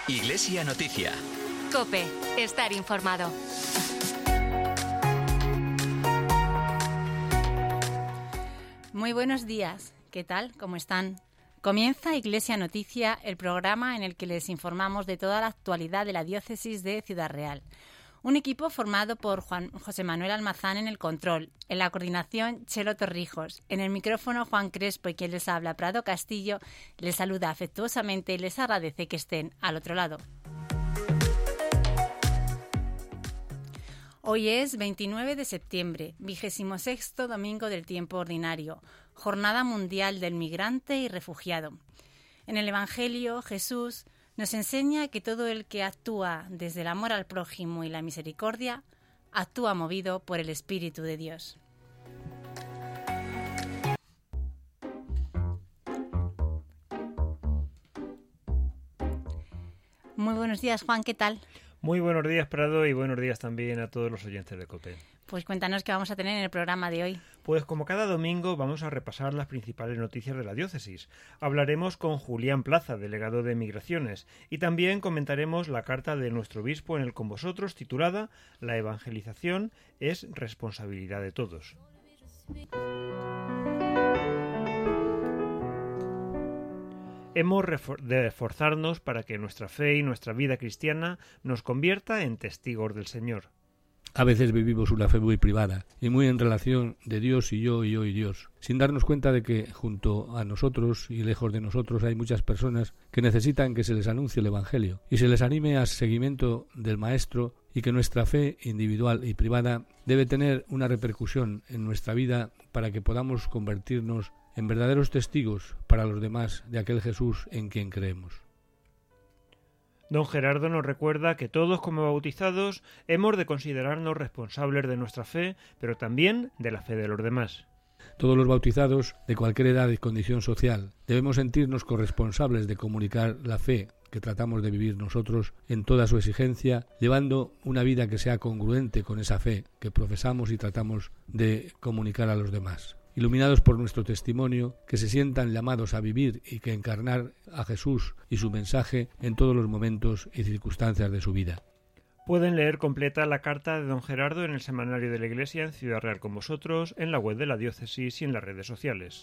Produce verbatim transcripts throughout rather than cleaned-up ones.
Iglesia Noticia. COPE. Estar informado. Muy buenos días. ¿Qué tal? ¿Cómo están? Comienza Iglesia Noticia, el programa en el que les informamos de toda la actualidad de la diócesis de Ciudad Real. Un equipo formado por Juan José Manuel Almazán en el control, en la coordinación Chelo Torrijos, en el micrófono Juan Crespo y quien les habla Prado Castillo, les saluda afectuosamente y les agradece que estén al otro lado. Hoy es veintinueve de septiembre, vigésimo sexto domingo del tiempo ordinario, Jornada Mundial del Migrante y Refugiado. En el Evangelio, Jesús nos enseña que todo el que actúa desde el amor al prójimo y la misericordia, actúa movido por el Espíritu de Dios. Muy buenos días, Juan, ¿qué tal? Muy buenos días, Prado, y buenos días también a todos los oyentes de COPE. Pues cuéntanos qué vamos a tener en el programa de hoy. Pues como cada domingo vamos a repasar las principales noticias de la diócesis. Hablaremos con Julián Plaza, delegado de Migraciones, y también comentaremos la carta de nuestro obispo en el Con Vosotros titulada «La evangelización es responsabilidad de todos». Hemos de esforzarnos para que nuestra fe y nuestra vida cristiana nos convierta en testigos del Señor. A veces vivimos una fe muy privada y muy en relación de Dios y yo y yo y Dios, sin darnos cuenta de que junto a nosotros y lejos de nosotros hay muchas personas que necesitan que se les anuncie el Evangelio y se les anime al seguimiento del Maestro, y que nuestra fe individual y privada debe tener una repercusión en nuestra vida para que podamos convertirnos en verdaderos testigos para los demás de aquel Jesús en quien creemos. Don Gerardo nos recuerda que todos como bautizados hemos de considerarnos responsables de nuestra fe, pero también de la fe de los demás. Todos los bautizados, de cualquier edad y condición social, debemos sentirnos corresponsables de comunicar la fe que tratamos de vivir nosotros en toda su exigencia, llevando una vida que sea congruente con esa fe que profesamos y tratamos de comunicar a los demás. Iluminados por nuestro testimonio, que se sientan llamados a vivir y que encarnar a Jesús y su mensaje en todos los momentos y circunstancias de su vida. Pueden leer completa la carta de don Gerardo en el Semanario de la Iglesia en Ciudad Real con Vosotros, en la web de la diócesis y en las redes sociales.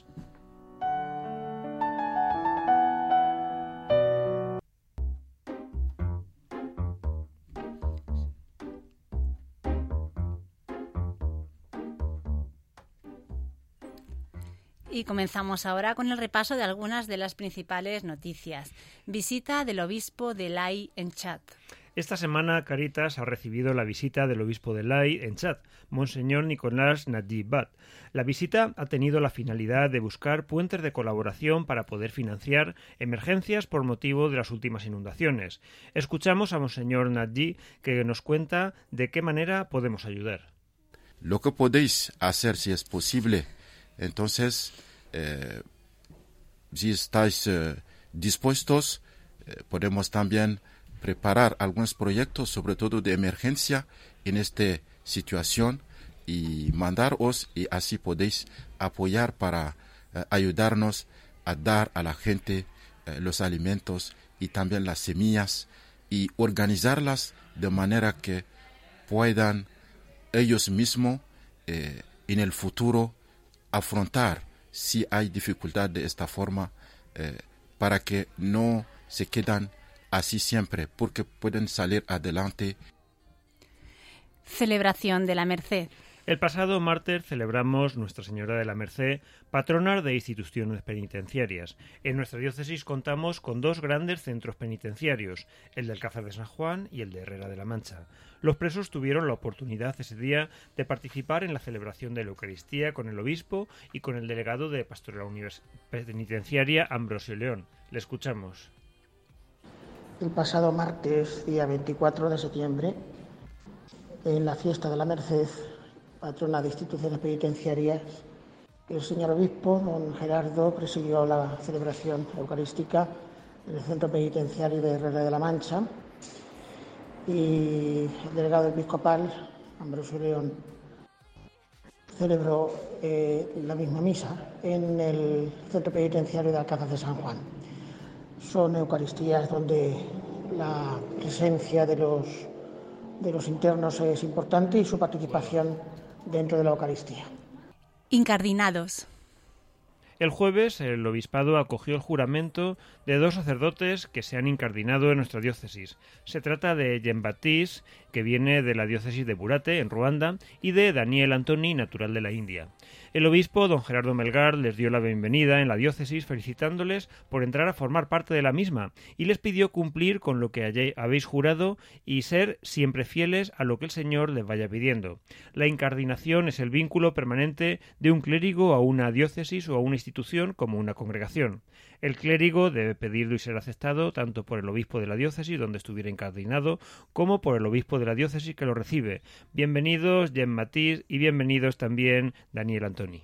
Y comenzamos ahora con el repaso de algunas de las principales noticias. Visita del obispo de Lai en Chad. Esta semana Caritas ha recibido la visita del obispo de Lai en Chad, Monseñor Nicolás Najib Bat. La visita ha tenido la finalidad de buscar puentes de colaboración para poder financiar emergencias por motivo de las últimas inundaciones. Escuchamos a Monseñor Najib, que nos cuenta de qué manera podemos ayudar. Lo que podéis hacer, si es posible, entonces, eh, si estáis eh, dispuestos, eh, podemos también preparar algunos proyectos, sobre todo de emergencia, en esta situación y mandaros, y así podéis apoyar para eh, ayudarnos a dar a la gente eh, los alimentos y también las semillas y organizarlas de manera que puedan ellos mismos eh, en el futuro afrontar si hay dificultad de esta forma, eh, para que no se quedan así siempre, porque pueden salir adelante. Celebración de la Merced. El pasado martes celebramos Nuestra Señora de la Merced, patrona de instituciones penitenciarias. En nuestra diócesis contamos con dos grandes centros penitenciarios, el del Alcázar de San Juan y el de Herrera de la Mancha. Los presos tuvieron la oportunidad ese día de participar en la celebración de la Eucaristía con el obispo y con el delegado de Pastoral Univers- Penitenciaria, Ambrosio León. Le escuchamos. El pasado martes, día veinticuatro de septiembre, en la fiesta de la Merced, patrona de instituciones penitenciarias, el señor obispo, don Gerardo, presidió la celebración eucarística en el centro penitenciario de Herrera de la Mancha, y el delegado episcopal, Ambrosio León, celebró eh, la misma misa en el centro penitenciario de Alcázar de San Juan. Son Eucaristías donde la presencia de los, de los internos es importante y su participación dentro de la Eucaristía. Incardinados. El jueves el obispado acogió el juramento de dos sacerdotes que se han incardinado en nuestra diócesis. Se trata de Jean-Baptiste, que viene de la diócesis de Burate, en Ruanda, y de Daniel Antoni, natural de la India. El obispo, don Gerardo Melgar, les dio la bienvenida en la diócesis felicitándoles por entrar a formar parte de la misma y les pidió cumplir con lo que habéis jurado y ser siempre fieles a lo que el Señor les vaya pidiendo. La incardinación es el vínculo permanente de un clérigo a una diócesis o a una institución como una congregación. El clérigo debe pedirlo y ser aceptado tanto por el obispo de la diócesis donde estuviera incardinado como por el obispo de la diócesis que lo recibe. Bienvenidos Jean-Baptiste y bienvenidos también Daniel Antoni.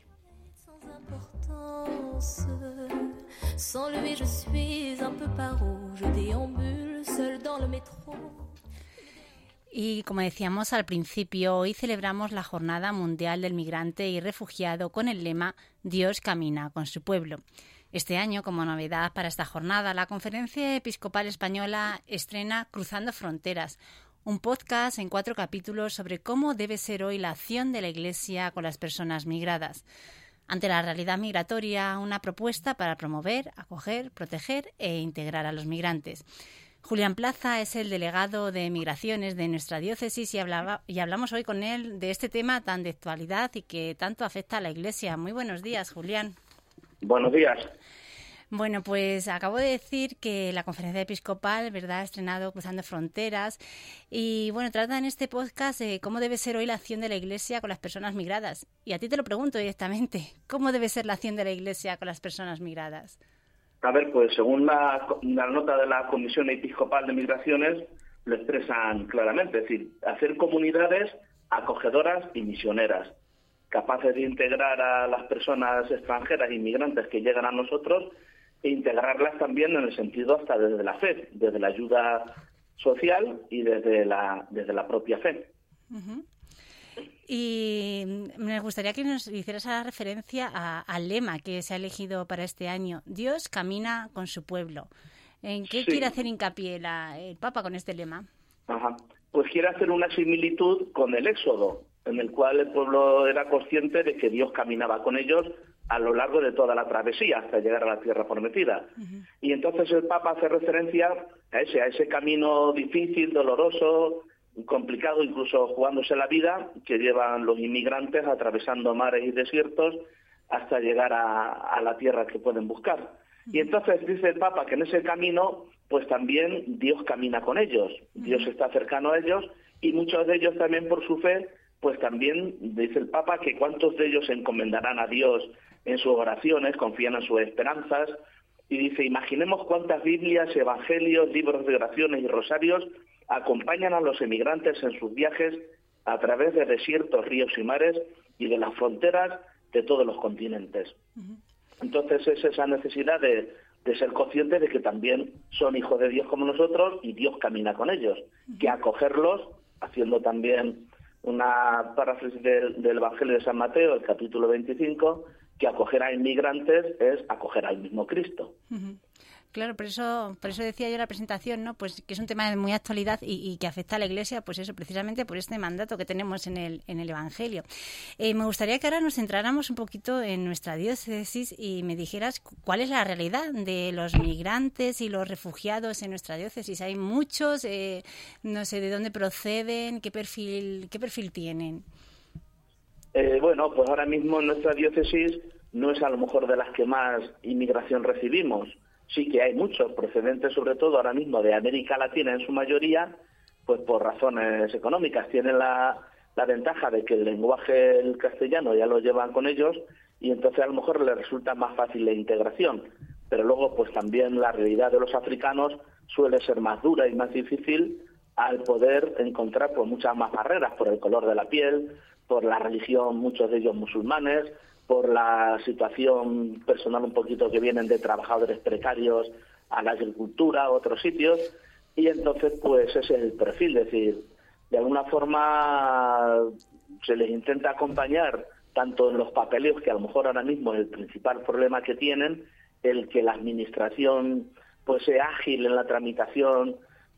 Y como decíamos al principio, hoy celebramos la Jornada Mundial del Migrante y Refugiado con el lema Dios camina con su pueblo. Este año, como novedad para esta jornada, la Conferencia Episcopal Española estrena Cruzando Fronteras, un podcast en cuatro capítulos sobre cómo debe ser hoy la acción de la Iglesia con las personas migradas. Ante la realidad migratoria, una propuesta para promover, acoger, proteger e integrar a los migrantes. Julián Plaza es el delegado de Migraciones de nuestra diócesis y, hablaba, y hablamos hoy con él de este tema tan de actualidad y que tanto afecta a la Iglesia. Muy buenos días, Julián. Buenos días. Bueno, pues acabo de decir que la Conferencia Episcopal, ¿verdad?, ha estrenado Cruzando Fronteras y, bueno, trata en este podcast de cómo debe ser hoy la acción de la Iglesia con las personas migradas. Y a ti te lo pregunto directamente, ¿cómo debe ser la acción de la Iglesia con las personas migradas? A ver, pues según la, la nota de la Comisión Episcopal de Migraciones, lo expresan claramente, es decir, hacer comunidades acogedoras y misioneras, capaces de integrar a las personas extranjeras, inmigrantes que llegan a nosotros, e integrarlas también en el sentido hasta desde la fe, desde la ayuda social y desde la, desde la propia fe. Uh-huh. Y me gustaría que nos hicieras la referencia a, al lema que se ha elegido para este año, Dios camina con su pueblo. ¿En qué sí. quiere hacer hincapié la, el Papa con este lema? Ajá. Pues quiere hacer una similitud con el Éxodo, en el cual el pueblo era consciente de que Dios caminaba con ellos a lo largo de toda la travesía hasta llegar a la tierra prometida. Uh-huh. Y entonces el Papa hace referencia a ese, a ese camino difícil, doloroso, complicado, incluso jugándose la vida, que llevan los inmigrantes atravesando mares y desiertos hasta llegar a, a la tierra que pueden buscar. Uh-huh. Y entonces dice el Papa que en ese camino, pues también Dios camina con ellos, uh-huh. Dios está cercano a ellos y muchos de ellos también por su fe, pues también dice el Papa que cuántos de ellos se encomendarán a Dios en sus oraciones, confían en sus esperanzas, y dice, imaginemos cuántas Biblias, Evangelios, libros de oraciones y rosarios acompañan a los emigrantes en sus viajes a través de desiertos, ríos y mares y de las fronteras de todos los continentes. Uh-huh. Entonces es esa necesidad de, de ser conscientes de que también son hijos de Dios como nosotros y Dios camina con ellos, uh-huh. que acogerlos, haciendo también una paráfrasis del, del Evangelio de San Mateo, el capítulo veinticinco, que acoger a inmigrantes es acoger al mismo Cristo. Uh-huh. Claro, por eso, por eso decía yo en la presentación, ¿no? Pues que es un tema de muy actualidad y, y que afecta a la Iglesia, pues eso, precisamente por este mandato que tenemos en el, en el Evangelio. Eh, me gustaría que ahora nos centráramos un poquito en nuestra diócesis y me dijeras cuál es la realidad de los migrantes y los refugiados en nuestra diócesis. Hay muchos, eh, no sé de dónde proceden, qué perfil, qué perfil tienen. Eh, bueno, pues ahora mismo en nuestra diócesis no es a lo mejor de las que más inmigración recibimos. Sí que hay muchos, procedentes sobre todo ahora mismo de América Latina en su mayoría, pues por razones económicas. Tienen la, la ventaja de que el lenguaje, el castellano, ya lo llevan con ellos y entonces a lo mejor les resulta más fácil la integración. Pero luego pues también la realidad de los africanos suele ser más dura y más difícil al poder encontrar pues muchas más barreras por el color de la piel, por la religión, muchos de ellos musulmanes, por la situación personal un poquito que vienen de trabajadores precarios a la agricultura, a otros sitios, y entonces pues ese es el perfil, es decir, de alguna forma se les intenta acompañar tanto en los papeleos, que a lo mejor ahora mismo es el principal problema que tienen, el que la administración pues sea ágil en la tramitación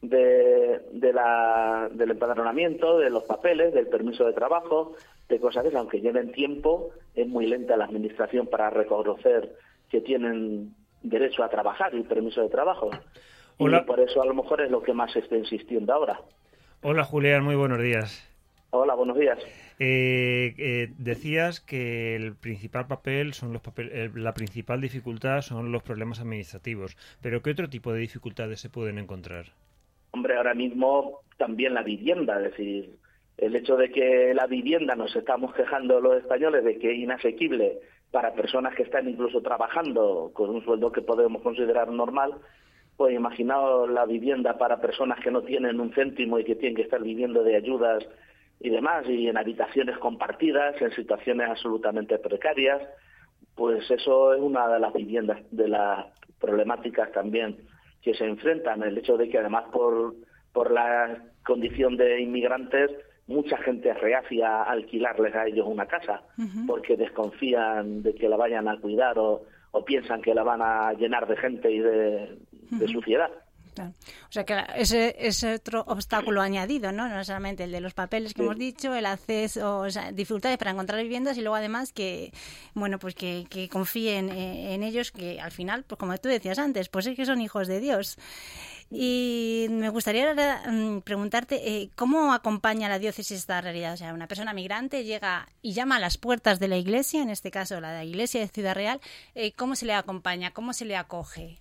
de, de la, del empadronamiento, de los papeles, del permiso de trabajo, de cosas que, aunque lleven tiempo, es muy lenta la administración para reconocer que tienen derecho a trabajar y permiso de trabajo. Hola. Y por eso a lo mejor es lo que más se está insistiendo ahora. Hola, Julián, muy buenos días. Hola, buenos días. Eh, eh, decías que el principal papel son los papel, eh, la principal dificultad son los problemas administrativos, pero ¿qué otro tipo de dificultades se pueden encontrar? Hombre, ahora mismo también la vivienda, es decir, el hecho de que la vivienda, nos estamos quejando los españoles de que es inasequible para personas que están incluso trabajando con un sueldo que podemos considerar normal, pues imaginaos la vivienda para personas que no tienen un céntimo y que tienen que estar viviendo de ayudas y demás, y en habitaciones compartidas, en situaciones absolutamente precarias, pues eso es una de las viviendas, de las problemáticas también que se enfrentan, el hecho de que además por, por la condición de inmigrantes, mucha gente es reacia a alquilarles a ellos una casa, uh-huh. porque desconfían de que la vayan a cuidar o, o piensan que la van a llenar de gente y de, uh-huh. de suciedad. Claro. O sea que ese es otro obstáculo añadido, ¿no? No solamente el de los papeles que sí. hemos dicho, el acceso, o sea, dificultades para encontrar viviendas y luego además que, bueno, pues que, que confíen en ellos, que al final, pues como tú decías antes, pues es que son hijos de Dios. Y me gustaría ahora preguntarte eh, cómo acompaña la diócesis esta realidad. O sea, una persona migrante llega y llama a las puertas de la iglesia, en este caso la iglesia de Ciudad Real, eh, ¿cómo se le acompaña? ¿Cómo se le acoge?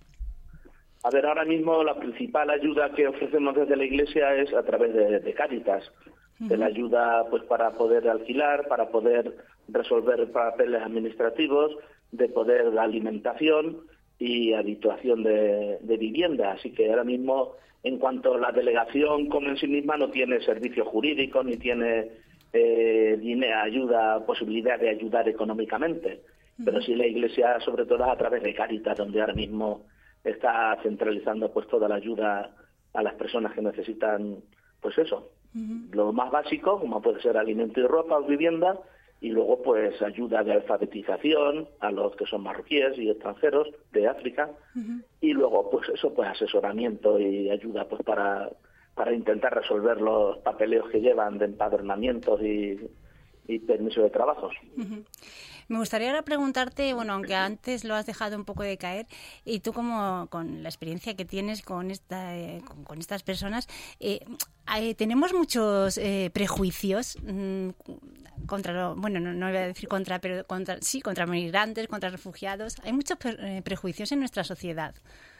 A ver, ahora mismo la principal ayuda que ofrecemos desde la Iglesia es a través de, de Cáritas, uh-huh. de la ayuda pues para poder alquilar, para poder resolver papeles administrativos, de poder la alimentación y habituación de, de vivienda. Así que ahora mismo, en cuanto a la delegación como en sí misma no tiene servicios jurídicos ni tiene eh, dinero, ayuda, posibilidad de ayudar económicamente, uh-huh. pero sí la Iglesia, sobre todo a través de Cáritas, donde ahora mismo está centralizando pues toda la ayuda a las personas que necesitan, pues eso, uh-huh. lo más básico, como puede ser alimento y ropa o vivienda, y luego pues ayuda de alfabetización a los que son marroquíes y extranjeros de África, uh-huh. y luego pues eso, pues asesoramiento y ayuda pues para, para intentar resolver los papeleos que llevan de empadronamientos y, y permiso de trabajos. Uh-huh. Me gustaría ahora preguntarte, bueno, aunque antes lo has dejado un poco de caer, y tú como con la experiencia que tienes con esta, eh, con, con estas personas, eh, eh, tenemos muchos eh, prejuicios mmm, contra, lo, bueno, no, no voy a decir contra, pero contra, sí, contra migrantes, contra refugiados. Hay muchos pre- eh, prejuicios en nuestra sociedad.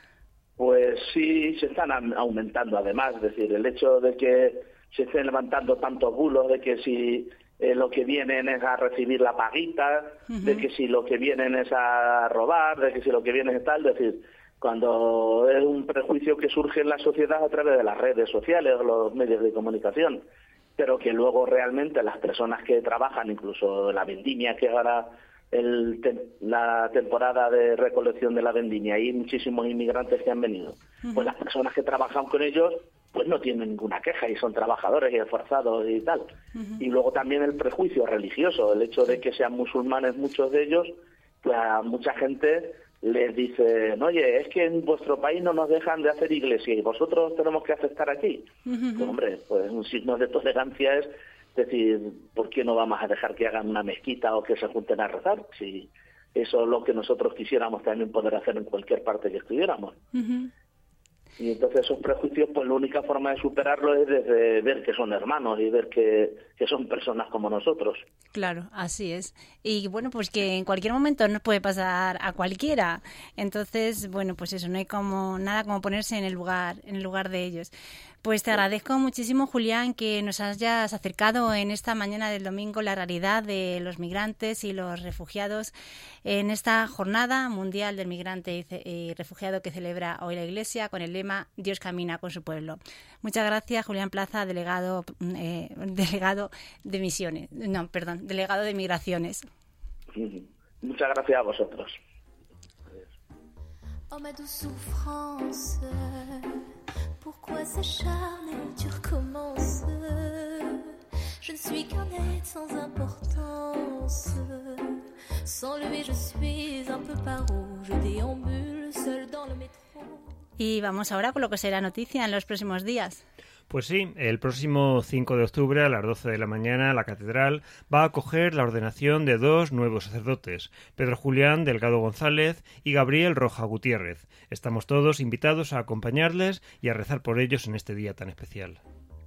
Pues sí, se están aumentando además, es decir, el hecho de que se estén levantando tantos bulos de que si Eh, lo que vienen es a recibir la paguita, uh-huh. de que si lo que vienen es a robar, de que si lo que vienen es tal, es decir, cuando es un prejuicio que surge en la sociedad a través de las redes sociales o los medios de comunicación, pero que luego realmente las personas que trabajan, incluso la vendimia, que ahora el te- la temporada de recolección de la vendimia, hay muchísimos inmigrantes que han venido, uh-huh. pues las personas que trabajan con ellos pues no tienen ninguna queja y son trabajadores y esforzados y tal. Uh-huh. Y luego también el prejuicio religioso, el hecho de que sean musulmanes muchos de ellos, pues a mucha gente les dicen, oye, es que en vuestro país no nos dejan de hacer iglesia y vosotros tenemos que aceptar aquí. Uh-huh. Pues, hombre, pues un signo de tolerancia es decir, ¿por qué no vamos a dejar que hagan una mezquita o que se junten a rezar? Si eso es lo que nosotros quisiéramos también poder hacer en cualquier parte que estuviéramos. Uh-huh. Y entonces esos prejuicios, pues la única forma de superarlo es desde ver que son hermanos y ver que, que son personas como nosotros. Claro, así es. Y bueno, pues que en cualquier momento nos puede pasar a cualquiera. Entonces, bueno, pues eso, no hay como nada como ponerse en el lugar, en el lugar de ellos. Pues te agradezco muchísimo, Julián, que nos hayas acercado en esta mañana del domingo la realidad de los migrantes y los refugiados en esta jornada mundial del migrante y refugiado que celebra hoy la Iglesia con el lema Dios camina con su pueblo. Muchas gracias, Julián Plaza, delegado, eh, delegado de misiones, no, perdón, delegado de migraciones. Muchas gracias a vosotros. Oh, ma douce souffrance, pourquoi s'acharner, tu recommences? Je ne suis qu'un être sans importance. Sans lui, je suis un peu paro. Je déambule seul dans le métro. Y vamos ahora con lo que será noticia en los próximos días. Pues sí, el próximo cinco de octubre a las doce de la mañana la catedral va a acoger la ordenación de dos nuevos sacerdotes, Pedro Julián Delgado González y Gabriel Roja Gutiérrez. Estamos todos invitados a acompañarles y a rezar por ellos en este día tan especial.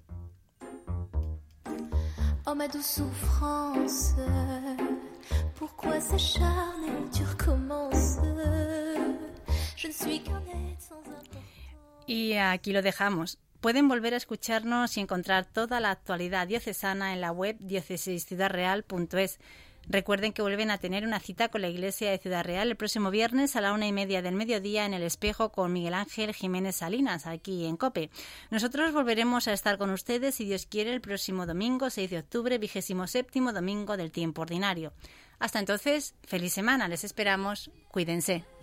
Oh ma douce souffrance, pourquoi s'acharner, tu recommences. Je ne suis qu'un être sans importance. Y aquí lo dejamos. Pueden volver a escucharnos y encontrar toda la actualidad diocesana en la web diócesis ciudad real punto es. Recuerden que vuelven a tener una cita con la Iglesia de Ciudad Real el próximo viernes a la una y media del mediodía en El Espejo con Miguel Ángel Jiménez Salinas, aquí en COPE. Nosotros volveremos a estar con ustedes, si Dios quiere, el próximo domingo, seis de octubre, vigésimo séptimo domingo del tiempo ordinario. Hasta entonces, feliz semana, les esperamos, cuídense.